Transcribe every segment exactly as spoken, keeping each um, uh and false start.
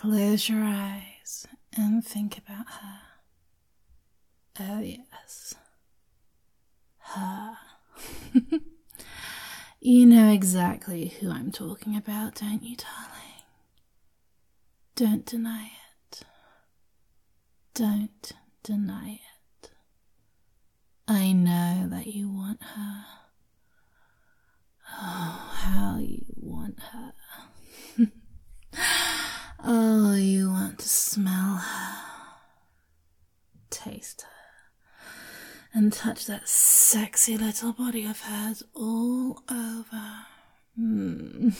Close your eyes and think about her. Oh, yes. Her. You know exactly who I'm talking about, don't you, darling? Don't deny it. Don't deny it. I know that you want her. Oh, how you want her. Oh, you want to smell her, taste her, and touch that sexy little body of hers all over. Mm.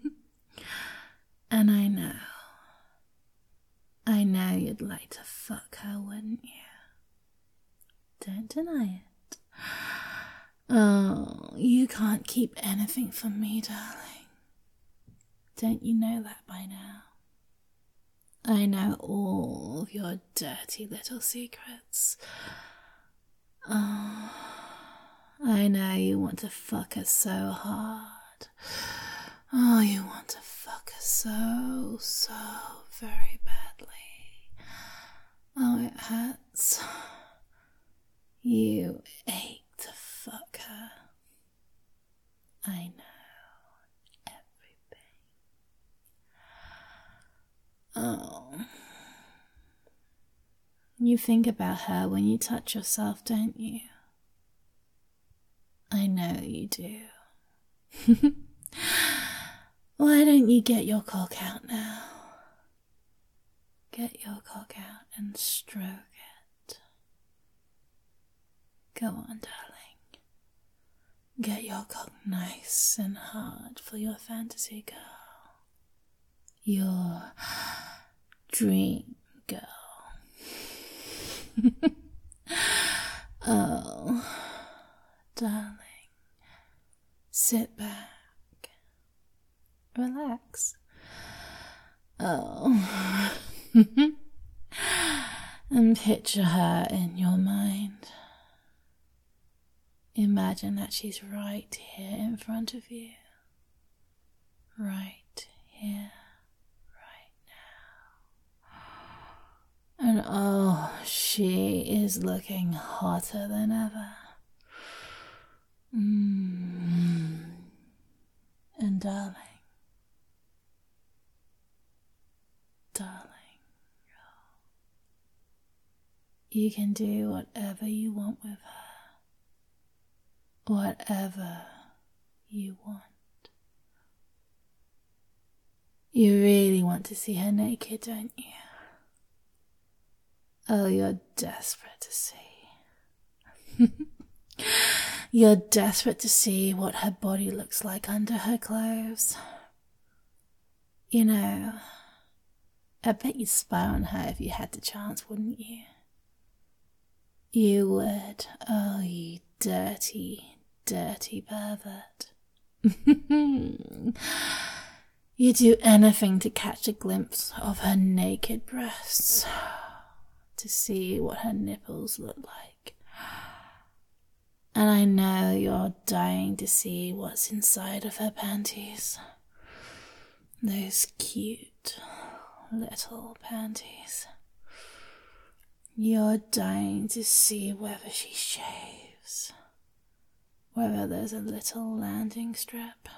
And I know, I know you'd like to fuck her, wouldn't you? Don't deny it. Oh, you can't keep anything from me, darling. Don't you know that by now? I know all of your dirty little secrets. Oh, I know you want to fuck her so hard. Oh, you want to fuck her so, so very badly. Oh, it hurts. You ache to fuck her. I know. Oh, you think about her when you touch yourself, don't you? I know you do. Why don't you get your cock out now? Get your cock out and stroke it. Go on, darling. Get your cock nice and hard for your fantasy girl. Your dream girl. Oh, darling, sit back, relax. Oh, and picture her in your mind. Imagine that she's right here in front of you, right here. And oh, she is looking hotter than ever. Mm. And darling, darling, you can do whatever you want with her. Whatever you want. You really want to see her naked, don't you? Oh, you're desperate to see. You're desperate to see what her body looks like under her clothes. You know, I bet you'd spy on her if you had the chance, wouldn't you? You would. Oh, you dirty, dirty pervert. You'd do anything to catch a glimpse of her naked breasts. To see what her nipples look like. And I know you're dying to see what's inside of her panties. Those cute little panties. You're dying to see whether she shaves. Whether there's a little landing strip.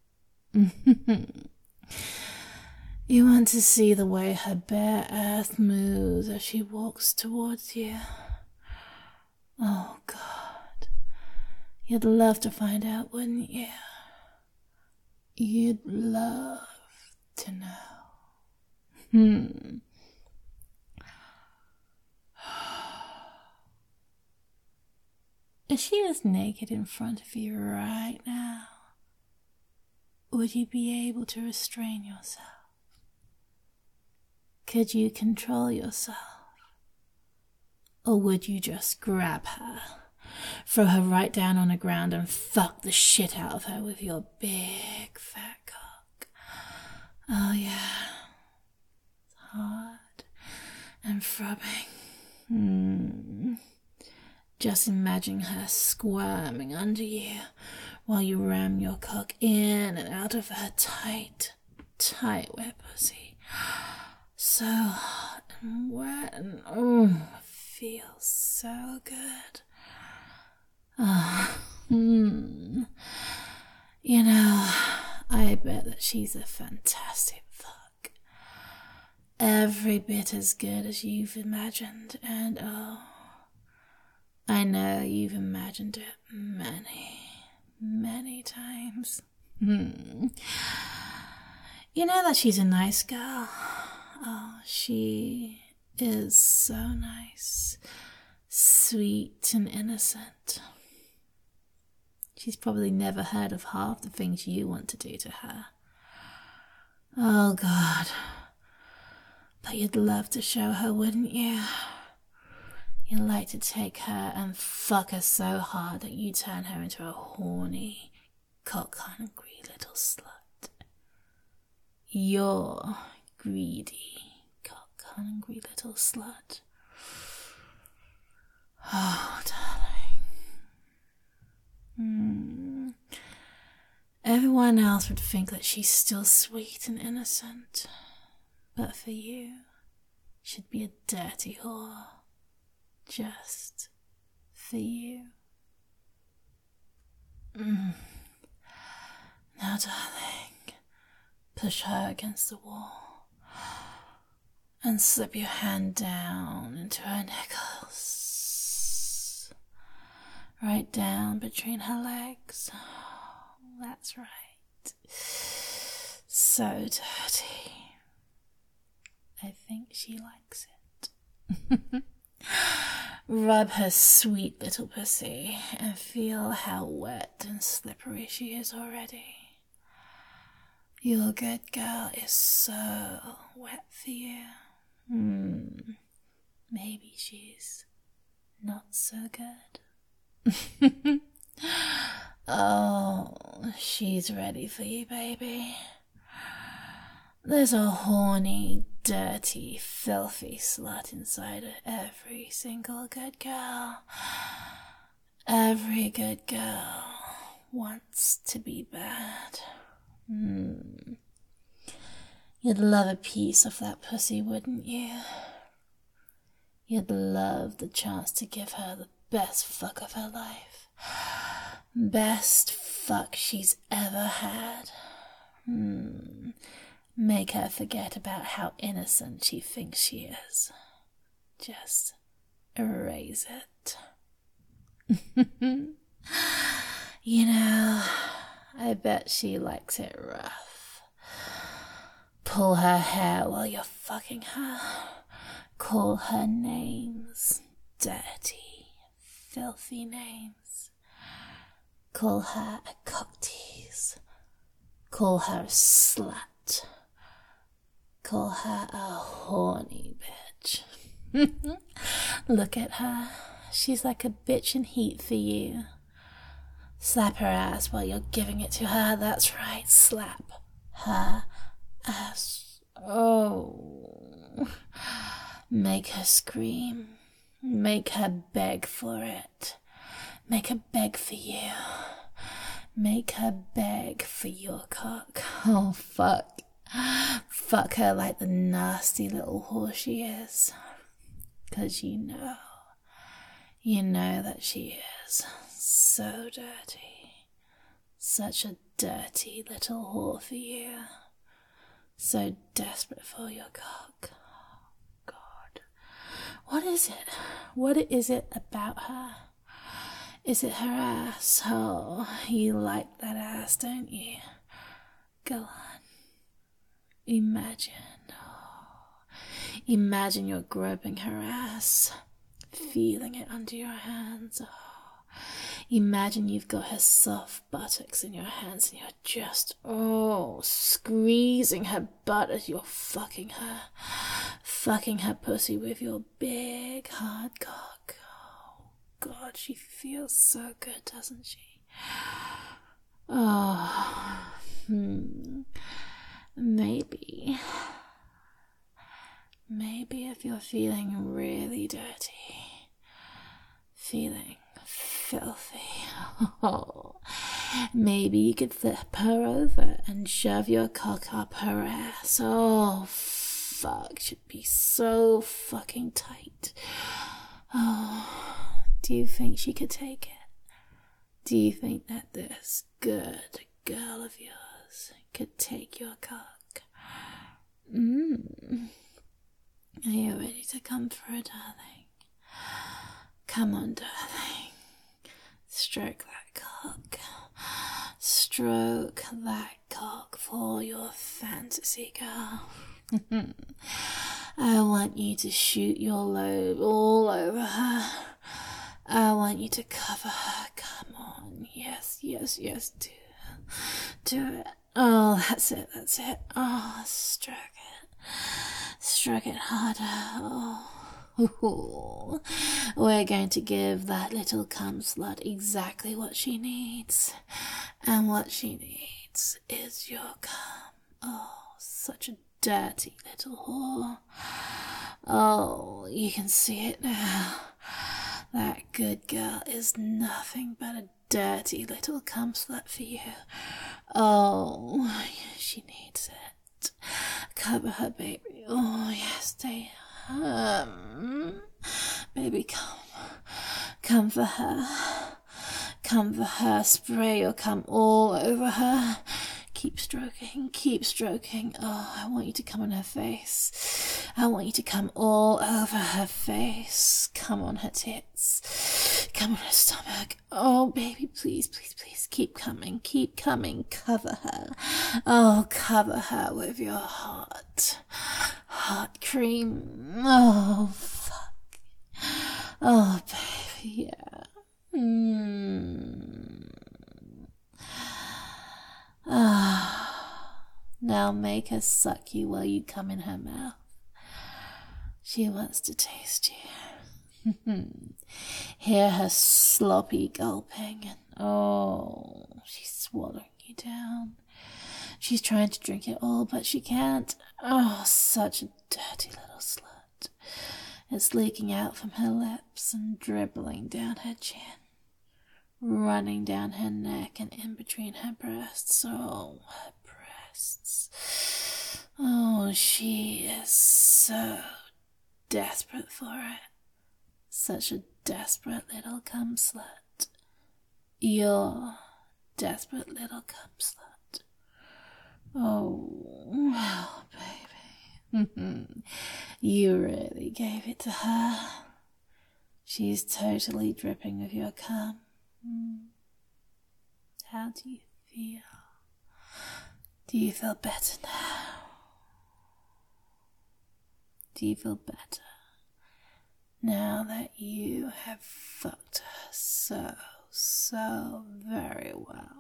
You want to see the way her bare earth moves as she walks towards you. Oh, God. You'd love to find out, wouldn't you? You'd love to know. Hmm. If she was naked in front of you right now, would you be able to restrain yourself? Could you control yourself? Or would you just grab her, throw her right down on the ground and fuck the shit out of her with your big fat cock? Oh yeah, it's hard and throbbing. Mm. Just imagine her squirming under you while you ram your cock in and out of her tight, tight wet pussy. so hot and wet and oh, it feels so good. Oh, hmm. You know, I bet that she's a fantastic fuck. Every bit as good as you've imagined, and oh, I know you've imagined it many, many times. Hmm. You know that she's a nice girl. Oh, she is so nice, sweet and innocent. She's probably never heard of half the things you want to do to her. Oh, God. But you'd love to show her, wouldn't you? You'd like to take her and fuck her so hard that you turn her into a horny, cock-hungry little slut. You're greedy, cock-hungry little slut. Oh, darling. Hmm. Everyone else would think that she's still sweet and innocent. But for you, she'd be a dirty whore. Just for you. Mm. Now, darling, push her against the wall and slip your hand down into her nipples. Right down between her legs. That's right. So dirty. I think she likes it. Rub her sweet little pussy and feel how wet and slippery she is already. Your good girl is so wet for you. Hmm. Maybe she's not so good. Oh, she's ready for you, baby. There's a horny, dirty, filthy slut inside of every single good girl. Every good girl wants to be bad. Hmm. You'd love a piece of that pussy, wouldn't you? You'd love the chance to give her the best fuck of her life. Best fuck she's ever had. Hmm. Make her forget about how innocent she thinks she is. Just erase it. You know, I bet she likes it rough. Pull her hair while you're fucking her. Call her names. Dirty, filthy names. Call her a cock tease. Call her a slut. Call her a horny bitch. Look at her. She's like a bitch in heat for you. Slap her ass while you're giving it to her. That's right. Slap her ass. Oh. Make her scream. Make her beg for it. Make her beg for you. Make her beg for your cock. Oh, fuck. Fuck her like the nasty little whore she is. 'Cause you know, you know that she is so dirty. Such a dirty little whore for you. So desperate for your cock. Oh, God. What is it? What is it about her? Is it her ass? Oh, you like that ass, don't you? Go on. Imagine, oh, imagine you're groping her ass, feeling it under your hands. Oh, imagine you've got her soft buttocks in your hands and you're just, oh, squeezing her butt as you're fucking her, fucking her pussy with your big hard cock. Oh, God, she feels so good, doesn't she? Oh, hmm. Maybe, maybe if you're feeling really dirty, feeling filthy, oh, maybe you could flip her over and shove your cock up her ass. Oh, fuck should be so fucking tight. Oh, do you think she could take it? Do you think that this good girl of yours could take your cock? Mmm. Are you ready to come for it, darling? Come on, darling. Stroke that cock. Stroke that cock for your fantasy, girl. I want you to shoot your lobe all over her. I want you to cover her. Come on. Yes, yes, yes. Do it. Do it. Oh, that's it. That's it. Oh, stroke it. Stroke it harder. Oh. Ooh. We're going to give that little cum slut exactly what she needs. And what she needs is your cum. Oh, such a dirty little whore. Oh, you can see it now. That good girl is nothing but a dirty little cum slut for you. Oh, she needs it. Cover her, baby. Oh, yes, stay. Um, baby, come. Come for her. Come for her. Spray your cum all over her. Keep stroking, keep stroking. Oh, I want you to come on her face. I want you to come all over her face. Come on her tits. Come on her stomach. Oh, baby, please, please, please. Keep coming, keep coming. Cover her. Oh, cover her with your hot, hot cream. Oh, fuck. Oh, baby, yeah. Mmm. Ah, now make her suck you while you come in her mouth. She wants to taste you. Hear her sloppy gulping, and oh, she's swallowing you down. She's trying to drink it all, but she can't. Oh, such a dirty little slut. It's leaking out from her lips and dribbling down her chin. Running down her neck and in between her breasts. Oh, her breasts. Oh, she is so desperate for it. Such a desperate little cum slut. You're desperate little cum slut. Oh, well, baby. You really gave it to her. She's totally dripping with your cum. How do you feel? Do you feel better now? Do you feel better now that you have fucked her so, so very well?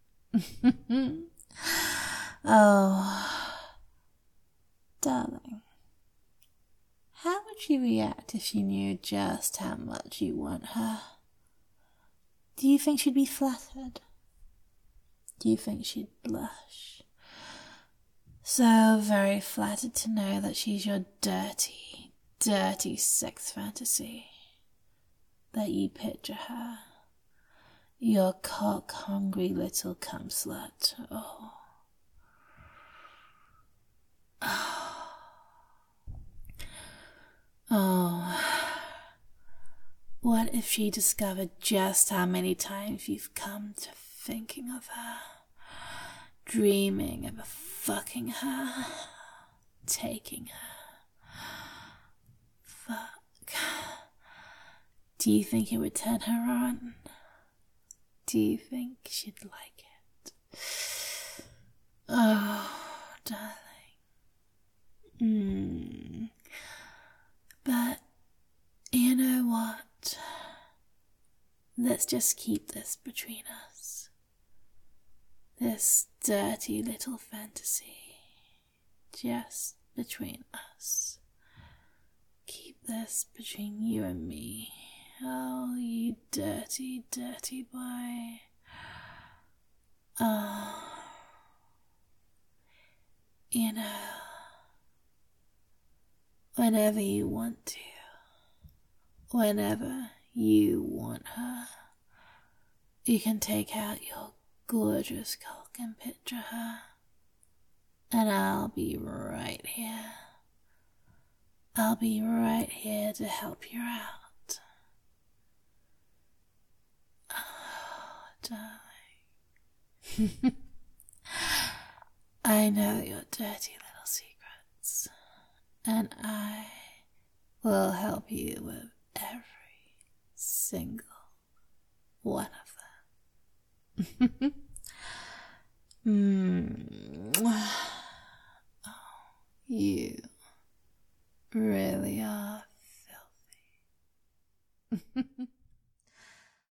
Oh, darling, how would she react if she knew just how much you want her? Do you think she'd be flattered? Do you think she'd blush? So very flattered to know that she's your dirty, dirty sex fantasy. That you picture her. Your cock-hungry little cum slut. Oh. Oh. Oh. What if she discovered just how many times you've come to thinking of her, dreaming of fucking her, taking her? Fuck. Do you think it would turn her on? Do you think she'd like it? Oh, darling. Mm. But you know what? Let's just keep this between us. This dirty little fantasy. Just between us. Keep this between you and me. Oh, you dirty, dirty boy. Oh. You know, whenever you want to. Whenever you want her, you can take out your gorgeous cock and picture her, and I'll be right here, I'll be right here to help you out. Oh, darling. I know your dirty little secrets, and I will help you with every single one of them. Hmm.